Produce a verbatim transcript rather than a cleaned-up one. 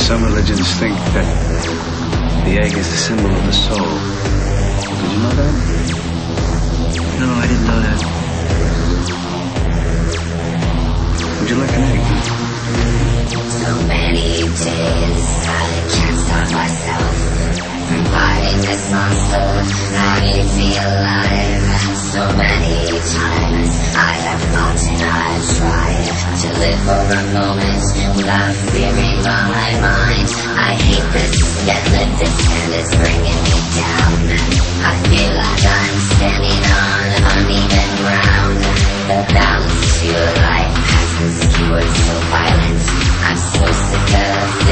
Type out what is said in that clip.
Some religions think that the egg is the symbol of the soul. Did you know that? No, I didn't know that. Would you like an egg? So many days I can't stop myself from fighting this monster that eats me alive. So many times I have thought and I've tried to live for a moment without fearing on my mind. I hate this, yet live this and it's bringing me down. I feel like I'm standing on uneven ground. The balance to your life has been skewered so violent. I'm so sick of